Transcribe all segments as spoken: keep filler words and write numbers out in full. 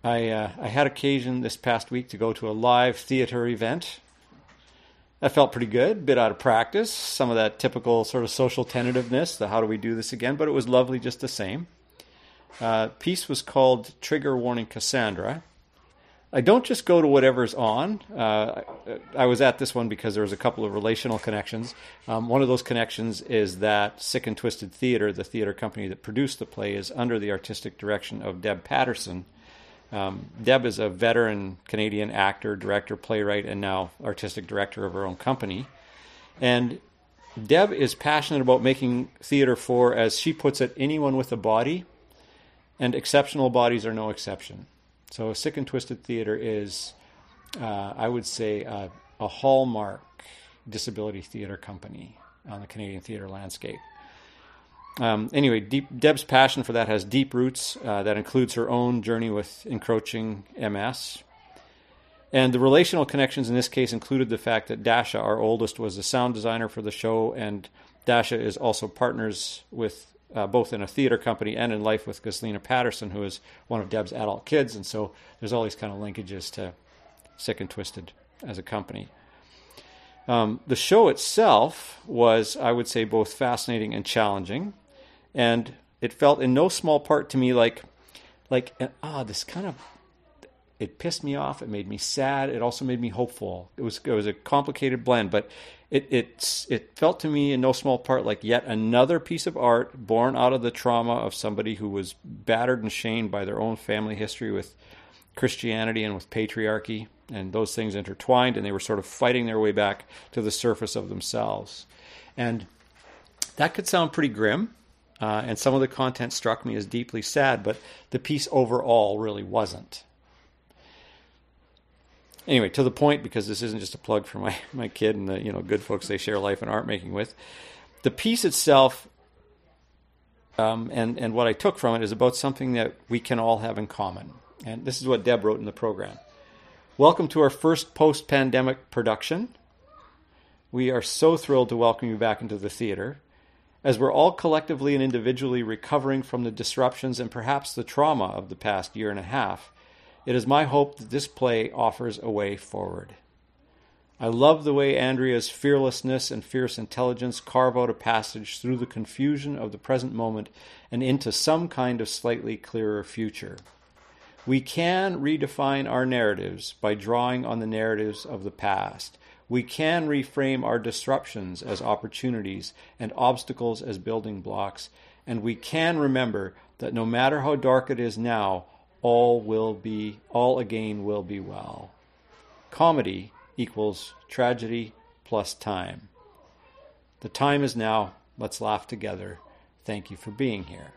I uh, I had occasion this past week to go to a live theater event. That felt pretty good, bit out of practice, some of that typical sort of social tentativeness, the how do we do this again, but it was lovely just the same. Uh, piece was called Trigger Warning Cassandra. I don't just go to whatever's on. Uh, I, I was at this one because there was a couple of relational connections. Um, one of those connections is that Sick and Twisted Theatre, the theatre company that produced the play, is under the artistic direction of Deb Patterson. Um, Deb is a veteran Canadian actor, director, playwright, and now artistic director of her own company. And Deb is passionate about making theatre for, as she puts it, anyone with a body, and exceptional bodies are no exception. So Sick and Twisted Theatre is, uh, I would say, uh, a hallmark disability theatre company on the Canadian theatre landscape. Um, anyway, deep, Deb's passion for that has deep roots. Uh, that includes her own journey with encroaching M S. And the relational connections in this case included the fact that Dasha, our oldest, was the sound designer for the show, and Dasha is also partners with Uh, both in a theater company and in life with Ghislaina Patterson, who is one of Deb's adult kids. And so there's all these kind of linkages to Sick and Twisted as a company. Um, the show itself was, I would say, both fascinating and challenging. And it felt in no small part to me like, like ah, this kind of, it pissed me off. It made me sad. It also made me hopeful. It was, it was a complicated blend, but It, it it felt to me in no small part like yet another piece of art born out of the trauma of somebody who was battered and shamed by their own family history with Christianity and with patriarchy, and those things intertwined, and they were sort of fighting their way back to the surface of themselves. And that could sound pretty grim, uh, and some of the content struck me as deeply sad, but the piece overall really wasn't. Anyway, to the point, because this isn't just a plug for my, my kid and the you know good folks they share life and art making with, the piece itself um, and, and what I took from it is about something that we can all have in common. And this is what Deb wrote in the program. Welcome to our first post-pandemic production. We are so thrilled to welcome you back into the theater, as we're all collectively and individually recovering from the disruptions and perhaps the trauma of the past year and a half. It is my hope that this play offers a way forward. I love the way Andrea's fearlessness and fierce intelligence carve out a passage through the confusion of the present moment and into some kind of slightly clearer future. We can redefine our narratives by drawing on the narratives of the past. We can reframe our disruptions as opportunities and obstacles as building blocks. And we can remember that no matter how dark it is now, all will be, all again will be well. Comedy equals tragedy plus time. The time is now. Let's laugh together. Thank you for being here.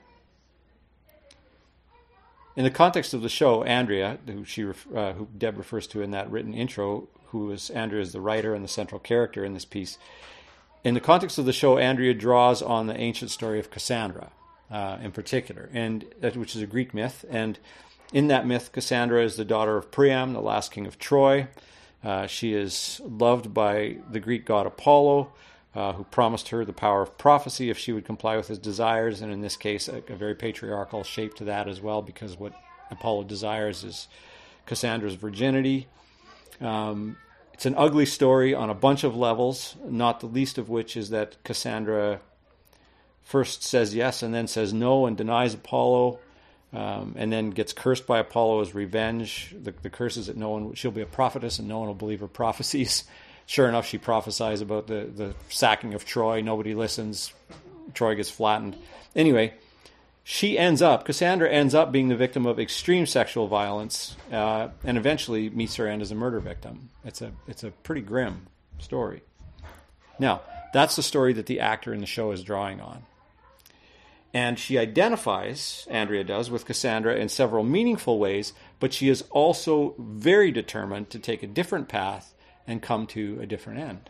In the context of the show, Andrea, who she uh, who Deb refers to in that written intro, who is Andrea is the writer and the central character in this piece. In the context of the show, Andrea draws on the ancient story of Cassandra, uh, in particular, and which is a Greek myth. And in that myth, Cassandra is the daughter of Priam, the last king of Troy. Uh, she is loved by the Greek god Apollo, uh, who promised her the power of prophecy if she would comply with his desires, and in this case, a, a very patriarchal shape to that as well, because what Apollo desires is Cassandra's virginity. Um, it's an ugly story on a bunch of levels, not the least of which is that Cassandra first says yes and then says no and denies Apollo. Um, and then gets cursed by Apollo as revenge. The, the curse is that no one, she'll be a prophetess and no one will believe her prophecies. Sure enough, she prophesies about the, the sacking of Troy. Nobody listens. Troy gets flattened. Anyway, she ends up, Cassandra ends up being the victim of extreme sexual violence uh, and eventually meets her end as a murder victim. It's a, it's a pretty grim story. Now, that's the story that the actor in the show is drawing on. And she identifies, Andrea does, with Cassandra in several meaningful ways, but she is also very determined to take a different path and come to a different end.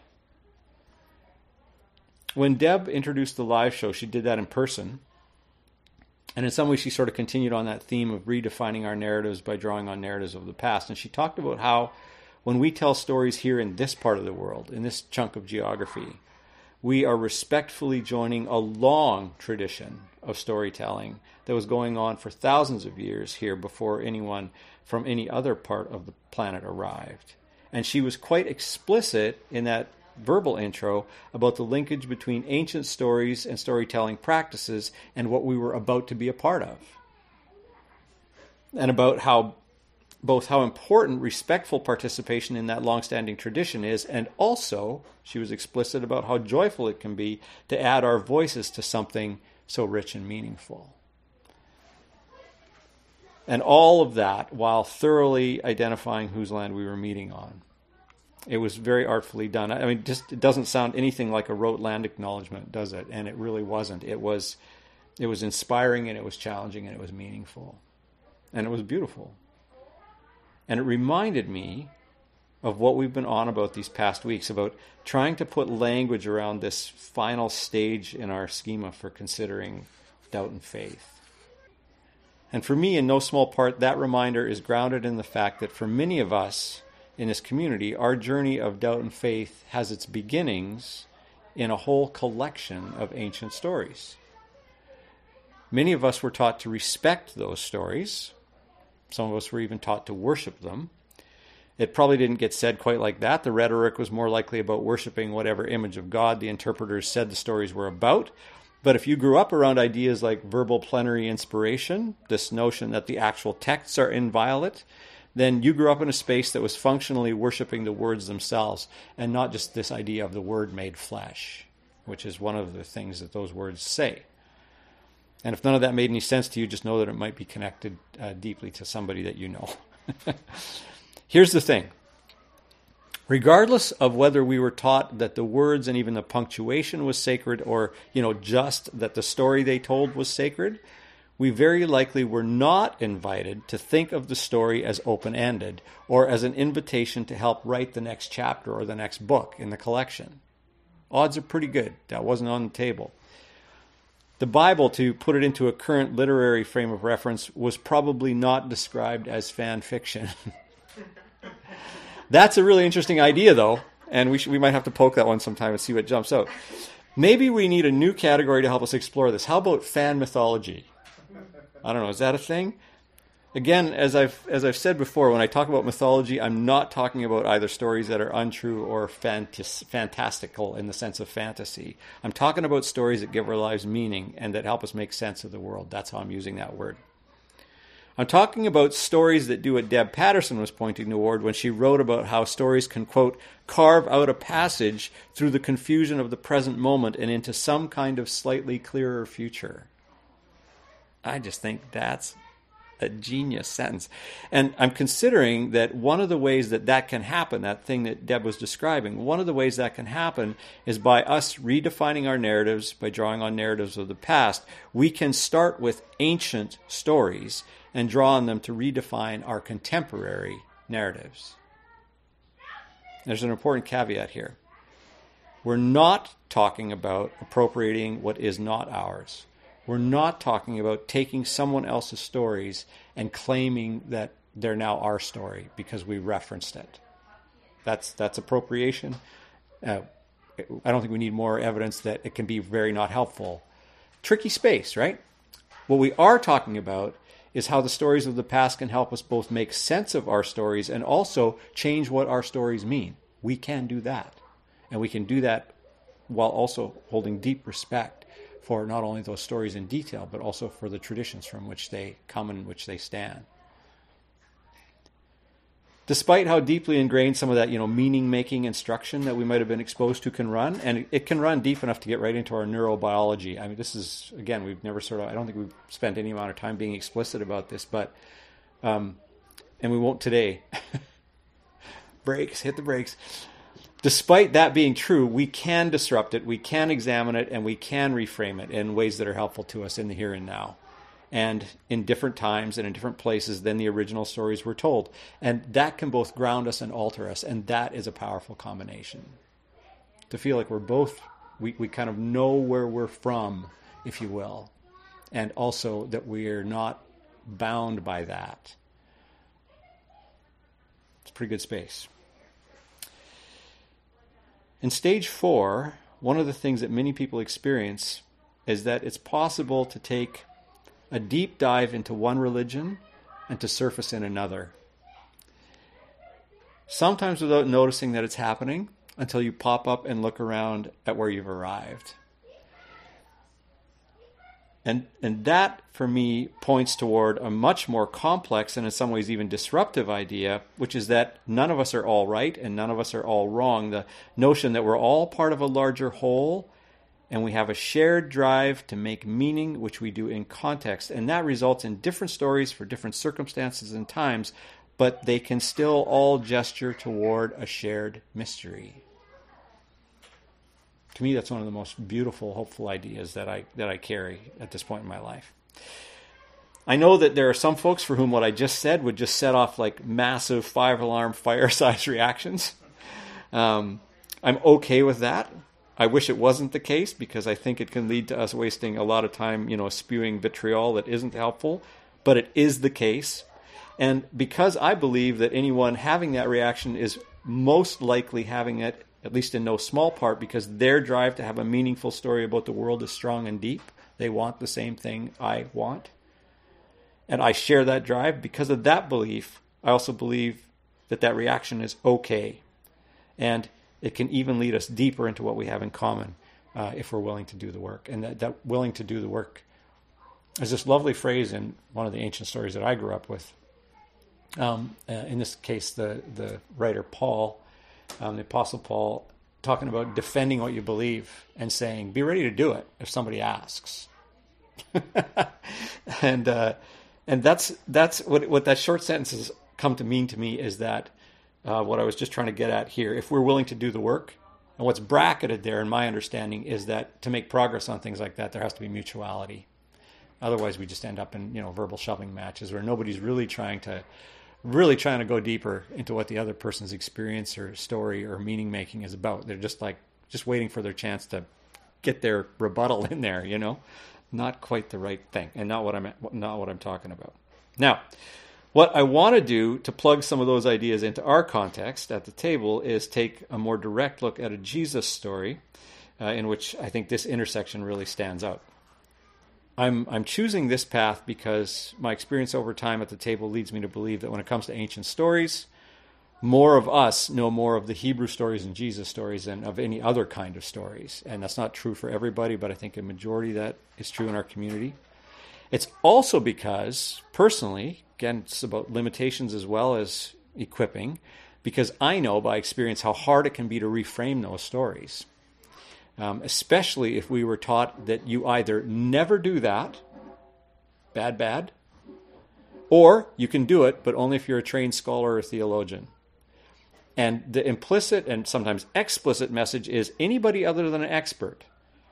When Deb introduced the live show, she did that in person. And in some ways, she sort of continued on that theme of redefining our narratives by drawing on narratives of the past. And she talked about how when we tell stories here in this part of the world, in this chunk of geography, we are respectfully joining a long tradition of storytelling that was going on for thousands of years here before anyone from any other part of the planet arrived. And she was quite explicit in that verbal intro about the linkage between ancient stories and storytelling practices and what we were about to be a part of. And about how both how important respectful participation in that long-standing tradition is, and also she was explicit about how joyful it can be to add our voices to something so rich and meaningful. And all of that while thoroughly identifying whose land we were meeting on. It was very artfully done. I mean, just it doesn't sound anything like a rote land acknowledgement, does it? And it really wasn't. It was, it was inspiring, and it was challenging, and it was meaningful. And it was beautiful. And it reminded me of what we've been on about these past weeks, about trying to put language around this final stage in our schema for considering doubt and faith. And for me, in no small part, that reminder is grounded in the fact that for many of us in this community, our journey of doubt and faith has its beginnings in a whole collection of ancient stories. Many of us were taught to respect those stories. Some of us were even taught to worship them. It probably didn't get said quite like that. The rhetoric was more likely about worshiping whatever image of God the interpreters said the stories were about. But if you grew up around ideas like verbal plenary inspiration, this notion that the actual texts are inviolate, then you grew up in a space that was functionally worshiping the words themselves, and not just this idea of the word made flesh, which is one of the things that those words say. And if none of that made any sense to you, just know that it might be connected uh, deeply to somebody that you know. Here's the thing. Regardless of whether we were taught that the words and even the punctuation was sacred, or, you know, just that the story they told was sacred, we very likely were not invited to think of the story as open-ended or as an invitation to help write the next chapter or the next book in the collection. Odds are pretty good that wasn't on the table. The Bible, to put it into a current literary frame of reference, was probably not described as fan fiction. That's a really interesting idea, though, and we should, we might have to poke that one sometime and see what jumps out. Maybe we need a new category to help us explore this. How about fan mythology? I don't know, is that a thing? Again, as I've as I've said before, when I talk about mythology, I'm not talking about either stories that are untrue or fantas- fantastical in the sense of fantasy. I'm talking about stories that give our lives meaning and that help us make sense of the world. That's how I'm using that word. I'm talking about stories that do what Deb Patterson was pointing toward when she wrote about how stories can, quote, carve out a passage through the confusion of the present moment and into some kind of slightly clearer future. I just think that's a genius sentence. And I'm considering that one of the ways that that can happen, that thing that Deb was describing, one of the ways that can happen is by us redefining our narratives, by drawing on narratives of the past. We can start with ancient stories and draw on them to redefine our contemporary narratives. There's an important caveat here. We're not talking about appropriating what is not ours. We're not talking about taking someone else's stories and claiming that they're now our story because we referenced it. That's that's appropriation. Uh, I don't think we need more evidence that it can be very not helpful. Tricky space, right? What we are talking about is how the stories of the past can help us both make sense of our stories and also change what our stories mean. We can do that. And we can do that while also holding deep respect for not only those stories in detail, but also for the traditions from which they come and which they stand. Despite how deeply ingrained some of that, you know, meaning-making instruction that we might have been exposed to can run, and it can run deep enough to get right into our neurobiology. I mean, this is, again, we've never sort of, I don't think we've spent any amount of time being explicit about this, but, um, and we won't today. Brakes, hit the brakes. Despite that being true, we can disrupt it, we can examine it, and we can reframe it in ways that are helpful to us in the here and now, and in different times and in different places than the original stories were told. And that can both ground us and alter us, and that is a powerful combination. To feel like we're both, we, we kind of know where we're from, if you will, and also that we're not bound by that. It's a pretty good space. In stage four, one of the things that many people experience is that it's possible to take a deep dive into one religion and to surface in another. Sometimes without noticing that it's happening until you pop up and look around at where you've arrived. And and that, for me, points toward a much more complex and in some ways even disruptive idea, which is that none of us are all right and none of us are all wrong. The notion that we're all part of a larger whole and we have a shared drive to make meaning, which we do in context. And that results in different stories for different circumstances and times, but they can still all gesture toward a shared mystery. To me, that's one of the most beautiful, hopeful ideas that I that I carry at this point in my life. I know that there are some folks for whom what I just said would just set off like massive five-alarm fire-size reactions. Um, I'm okay with that. I wish it wasn't the case because I think it can lead to us wasting a lot of time, you know, spewing vitriol that isn't helpful. But it is the case. And because I believe that anyone having that reaction is most likely having it, at least in no small part, because their drive to have a meaningful story about the world is strong and deep. They want the same thing I want. And I share that drive. Because of that belief, I also believe that that reaction is okay. And it can even lead us deeper into what we have in common uh, if we're willing to do the work. And that, that willing to do the work is this lovely phrase in one of the ancient stories that I grew up with. Um, uh, in this case, the, the writer Paul, Um, the Apostle Paul, talking about defending what you believe and saying, be ready to do it if somebody asks. and uh, and that's that's what what that short sentence has come to mean to me is that uh, what I was just trying to get at here. If we're willing to do the work, and what's bracketed there in my understanding is that to make progress on things like that, there has to be mutuality. Otherwise, we just end up in you know verbal shoving matches where nobody's really trying to. really trying to go deeper into what the other person's experience or story or meaning making is about. They're just like, just waiting for their chance to get their rebuttal in there, you know, not quite the right thing and not what I'm, not what I'm talking about. Now, what I want to do to plug some of those ideas into our context at the table is take a more direct look at a Jesus story uh, in which I think this intersection really stands out. I'm I'm choosing this path because my experience over time at the table leads me to believe that when it comes to ancient stories, more of us know more of the Hebrew stories and Jesus stories than of any other kind of stories. And that's not true for everybody, but I think a majority that is true in our community. It's also because, personally, again, it's about limitations as well as equipping, because I know by experience how hard it can be to reframe those stories. Um, especially if we were taught that you either never do that, bad, bad, or you can do it, but only if you're a trained scholar or theologian. And the implicit and sometimes explicit message is anybody other than an expert,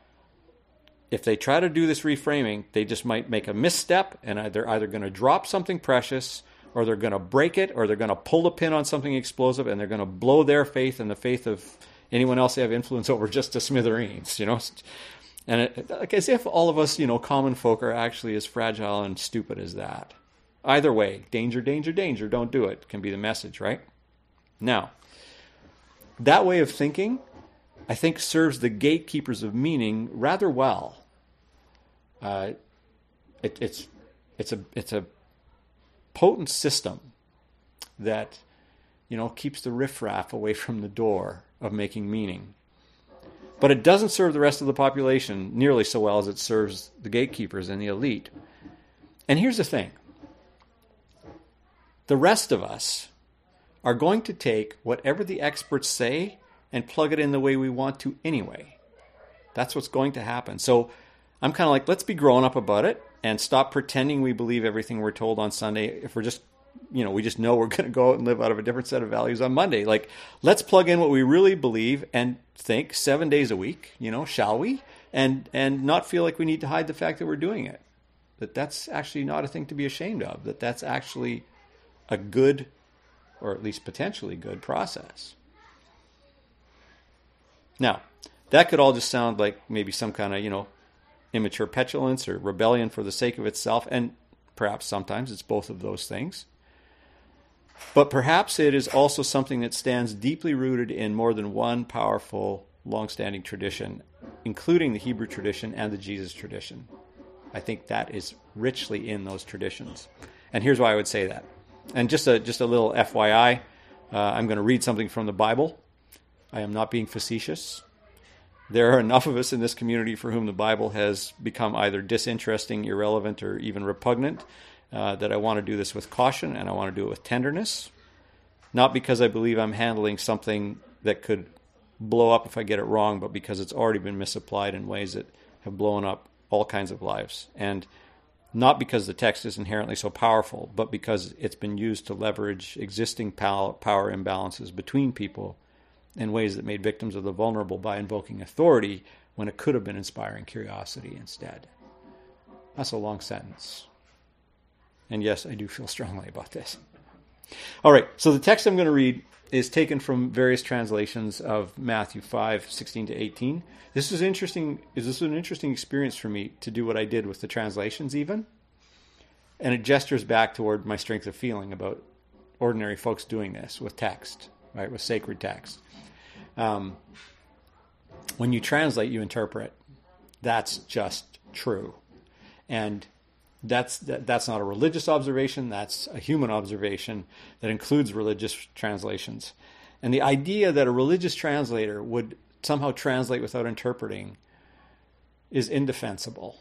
if they try to do this reframing, they just might make a misstep and they're either going to drop something precious or they're going to break it or they're going to pull the pin on something explosive and they're going to blow their faith and the faith of anyone else they have influence over just to smithereens, you know, and it, like as if all of us, you know, common folk are actually as fragile and stupid as that. Either way, danger, danger, danger, don't do it, can be the message, right? Now, that way of thinking, I think, serves the gatekeepers of meaning rather well. Uh, it, it's it's a it's a potent system that, you know, keeps the riffraff away from the door of making meaning. But it doesn't serve the rest of the population nearly so well as it serves the gatekeepers and the elite. And here's the thing. The rest of us are going to take whatever the experts say and plug it in the way we want to anyway. That's what's going to happen. So I'm kind of like, let's be grown up about it and stop pretending we believe everything we're told on Sunday if we're just you know, we just know we're going to go out and live out of a different set of values on Monday. Like, let's plug in what we really believe and think seven days a week, you know, shall we? And and not feel like we need to hide the fact that we're doing it. That that's actually not a thing to be ashamed of. That that's actually a good, or at least potentially good, process. Now, that could all just sound like maybe some kind of, you know, immature petulance or rebellion for the sake of itself. And perhaps sometimes it's both of those things. But perhaps it is also something that stands deeply rooted in more than one powerful long-standing tradition, including the Hebrew tradition and the Jesus tradition. I think that is richly in those traditions. And here's why I would say that. And just a just a little F Y I, uh, I'm going to read something from the Bible. I am not being facetious. There are enough of us in this community for whom the Bible has become either disinteresting, irrelevant, or even repugnant, uh, that I want to do this with caution, and I want to do it with tenderness. Not because I believe I'm handling something that could blow up if I get it wrong, but because it's already been misapplied in ways that have blown up all kinds of lives. And not because the text is inherently so powerful, but because it's been used to leverage existing power, power imbalances between people in ways that made victims of the vulnerable by invoking authority when it could have been inspiring curiosity instead. That's a long sentence. And yes, I do feel strongly about this. All right, so the text I'm going to read is taken from various translations of Matthew five, sixteen to eighteen. This is interesting. This is an interesting experience for me to do what I did with the translations even. And it gestures back toward my strength of feeling about ordinary folks doing this with text, right, with sacred text. Um, when you translate, you interpret. That's just true. And that's that, that's not a religious observation. That's a human observation that includes religious translations. And the idea that a religious translator would somehow translate without interpreting is indefensible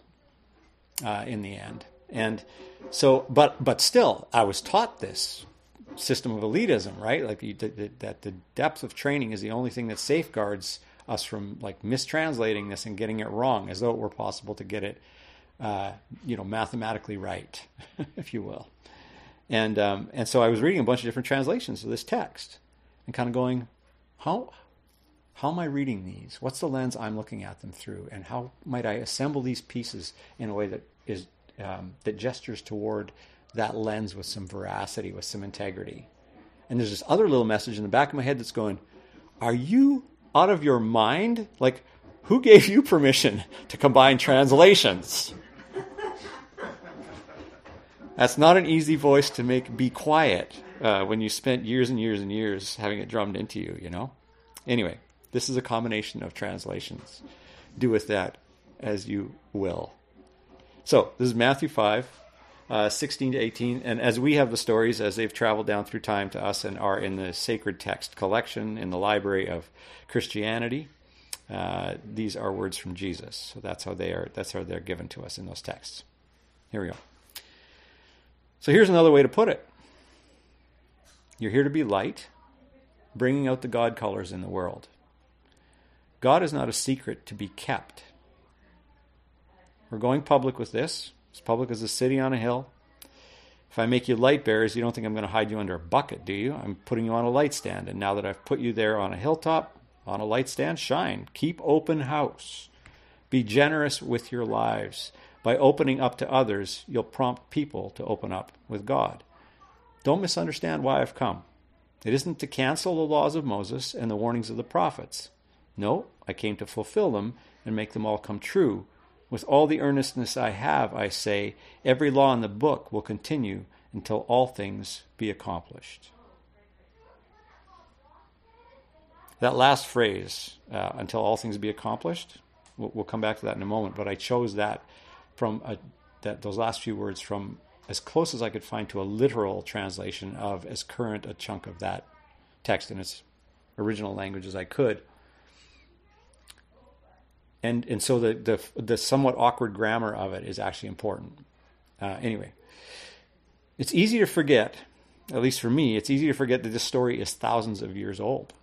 uh, in the end. And so, but but still, I was taught this system of elitism, right? Like you, that, that the depth of training is the only thing that safeguards us from like mistranslating this and getting it wrong, as though it were possible to get it, uh, you know, mathematically right, if you will. And um, and so I was reading a bunch of different translations of this text and kind of going, how how am I reading these? What's the lens I'm looking at them through? And how might I assemble these pieces in a way that is um, that gestures toward that lens with some veracity, with some integrity? And there's this other little message in the back of my head that's going, are you out of your mind? Like, who gave you permission to combine translations? That's not an easy voice to make be quiet uh, when you spent years and years and years having it drummed into you, you know? Anyway, this is a combination of translations. Do with that as you will. So, this is Matthew five, uh, sixteen to eighteen. And as we have the stories, as they've traveled down through time to us and are in the sacred text collection in the library of Christianity, uh, these are words from Jesus. So that's how they are. That's how they're given to us in those texts. Here we go. So here's another way to put it. You're here to be light, bringing out the God colors in the world. God is not a secret to be kept. We're going public with this. As public as a city on a hill. If I make you light bearers, you don't think I'm going to hide you under a bucket, do you? I'm putting you on a light stand. And now that I've put you there on a hilltop, on a light stand, shine. Keep open house. Be generous with your lives. By opening up to others, you'll prompt people to open up with God. Don't misunderstand why I've come. It isn't to cancel the laws of Moses and the warnings of the prophets. No, I came to fulfill them and make them all come true. With all the earnestness I have, I say, every law in the book will continue until all things be accomplished. That last phrase, uh, until all things be accomplished, we'll, we'll come back to that in a moment, but I chose that from a, that those last few words from as close as I could find to a literal translation of as current a chunk of that text in its original language as I could. And and so the, the the somewhat awkward grammar of it is actually important. Uh, anyway, it's easy to forget, at least for me, it's easy to forget that this story is thousands of years old.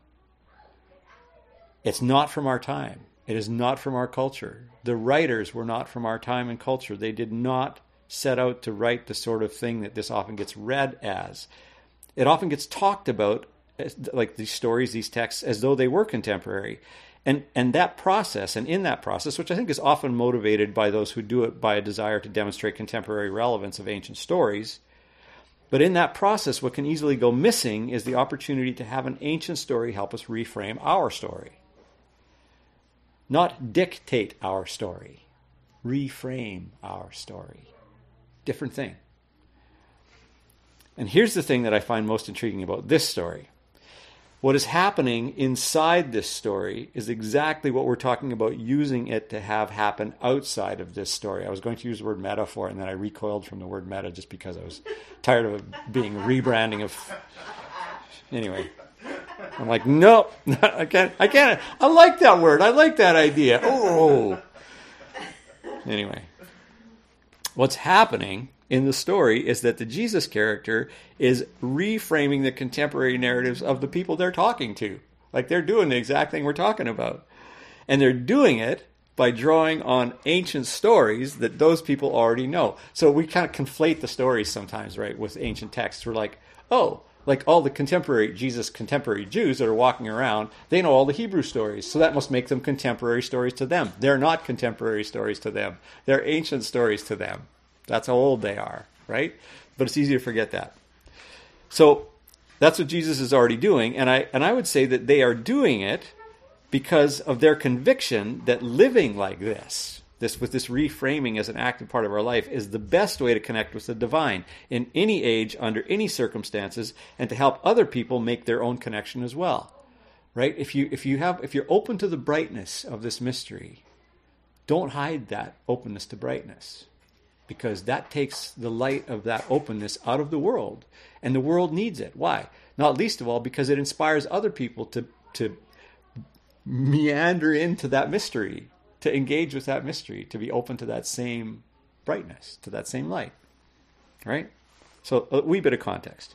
It's not from our time. It is not from our culture. The writers were not from our time and culture. They did not set out to write the sort of thing that this often gets read as. It often gets talked about, like these stories, these texts, as though they were contemporary. And and that process, and in that process, which I think is often motivated by those who do it by a desire to demonstrate contemporary relevance of ancient stories, but in that process, what can easily go missing is the opportunity to have an ancient story help us reframe our story. Not dictate our story. Reframe our story. Different thing. And here's the thing that I find most intriguing about this story. What is happening inside this story is exactly what we're talking about using it to have happen outside of this story. I was going to use the word metaphor, and then I recoiled from the word meta just because I was tired of it being rebranding of... Anyway, I'm like, no, I can't, I can't. I like that word. I like that idea. Oh. Anyway, what's happening in the story is that the Jesus character is reframing the contemporary narratives of the people they're talking to. Like, they're doing the exact thing we're talking about. And they're doing it by drawing on ancient stories that those people already know. So we kind of conflate the stories sometimes, right, with ancient texts. We're like, oh, like all the contemporary, Jesus contemporary Jews that are walking around, they know all the Hebrew stories. So that must make them contemporary stories to them. They're not contemporary stories to them. They're ancient stories to them. That's how old they are, right? But it's easy to forget that. So that's what Jesus is already doing. And I and I would say that they are doing it because of their conviction that living like this, this with this reframing as an active part of our life, is the best way to connect with the divine in any age, under any circumstances, and to help other people make their own connection as well. Right? If you if you have if you're open to the brightness of this mystery, don't hide that openness to brightness. Because that takes the light of that openness out of the world. And the world needs it. Why? Not least of all because it inspires other people to, to meander into that mystery, to engage with that mystery, to be open to that same brightness, to that same light. Right? So a wee bit of context.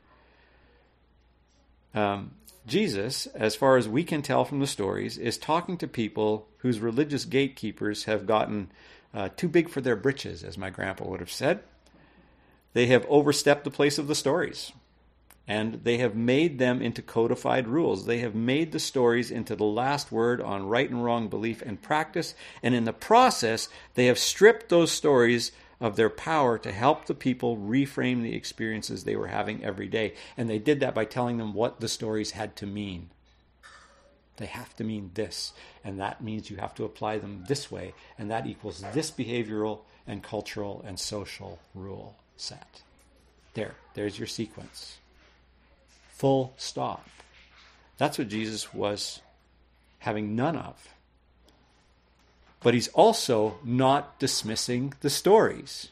Um, Jesus, as far as we can tell from the stories, is talking to people whose religious gatekeepers have gotten Uh, too big for their britches, as my grandpa would have said. They have overstepped the place of the stories, and they have made them into codified rules. They have made the stories into the last word on right and wrong belief and practice, and in the process, they have stripped those stories of their power to help the people reframe the experiences they were having every day. And they did that by telling them what the stories had to mean. They have to mean this, and that means you have to apply them this way, and that equals this behavioral and cultural and social rule set. There, there's your sequence. Full stop. That's what Jesus was having none of. But he's also not dismissing the stories.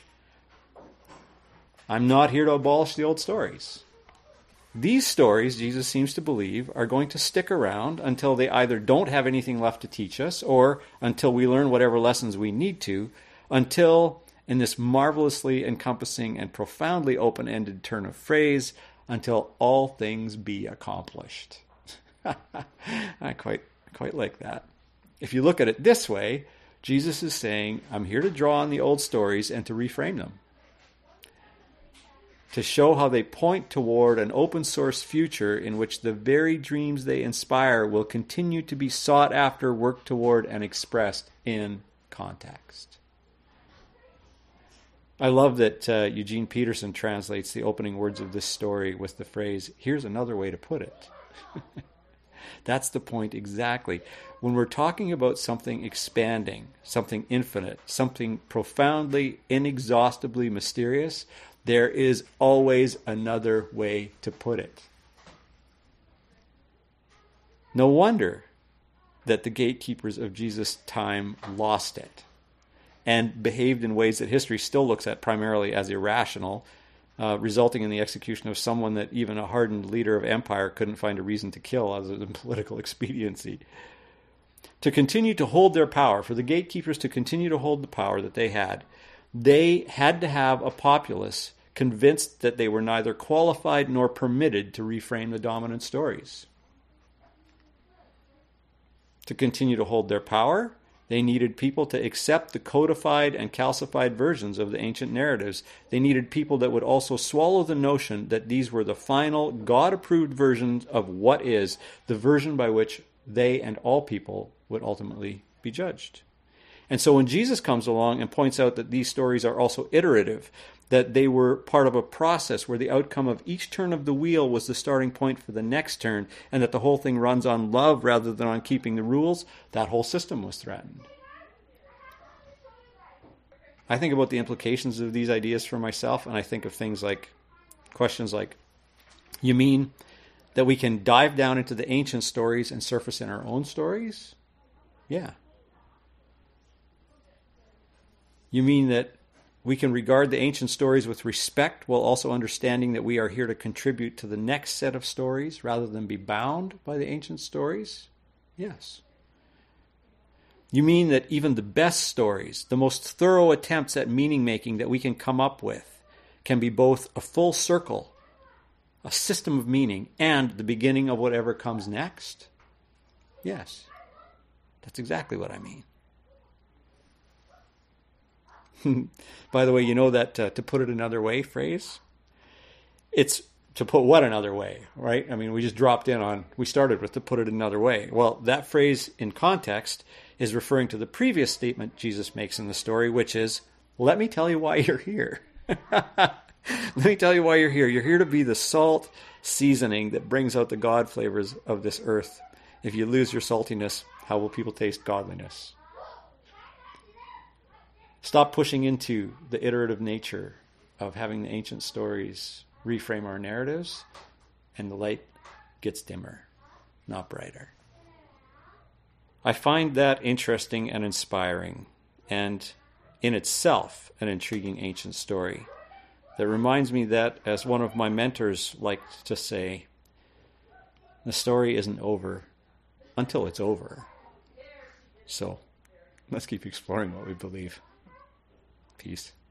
I'm not here to abolish the old stories. These stories, Jesus seems to believe, are going to stick around until they either don't have anything left to teach us, or until we learn whatever lessons we need to, until, in this marvelously encompassing and profoundly open-ended turn of phrase, until all things be accomplished. I quite, quite like that. If you look at it this way, Jesus is saying, I'm here to draw on the old stories and to reframe them, to show how they point toward an open source future in which the very dreams they inspire will continue to be sought after, worked toward, and expressed in context. I love that uh, Eugene Peterson translates the opening words of this story with the phrase, here's another way to put it. That's the point exactly. When we're talking about something expanding, something infinite, something profoundly, inexhaustibly mysterious, there is always another way to put it. No wonder that the gatekeepers of Jesus' time lost it and behaved in ways that history still looks at primarily as irrational, uh, resulting in the execution of someone that even a hardened leader of empire couldn't find a reason to kill other than political expediency. To continue to hold their power, for the gatekeepers to continue to hold the power that they had, they had to have a populace convinced that they were neither qualified nor permitted to reframe the dominant stories. To continue to hold their power, they needed people to accept the codified and calcified versions of the ancient narratives. They needed people that would also swallow the notion that these were the final, God-approved versions of what is, the version by which they and all people would ultimately be judged. And so when Jesus comes along and points out that these stories are also iterative, that they were part of a process where the outcome of each turn of the wheel was the starting point for the next turn, and that the whole thing runs on love rather than on keeping the rules, that whole system was threatened. I think about the implications of these ideas for myself, and I think of things like, questions like, you mean that we can dive down into the ancient stories and surface in our own stories? Yeah. You mean that we can regard the ancient stories with respect while also understanding that we are here to contribute to the next set of stories rather than be bound by the ancient stories? Yes. You mean that even the best stories, the most thorough attempts at meaning making that we can come up with, can be both a full circle, a system of meaning, and the beginning of whatever comes next? Yes. That's exactly what I mean. By the way, you know that uh, to put it another way phrase? It's to put what another way, right? I mean, we just dropped in on, we started with to put it another way. Well, that phrase in context is referring to the previous statement Jesus makes in the story, which is, let me tell you why you're here. Let me tell you why you're here. You're here to be the salt seasoning that brings out the God flavors of this earth. If you lose your saltiness, how will people taste godliness? Stop pushing into the iterative nature of having the ancient stories reframe our narratives, and the light gets dimmer, not brighter. I find that interesting and inspiring, and in itself an intriguing ancient story that reminds me that, as one of my mentors liked to say, the story isn't over until it's over. So let's keep exploring what we believe. Peace.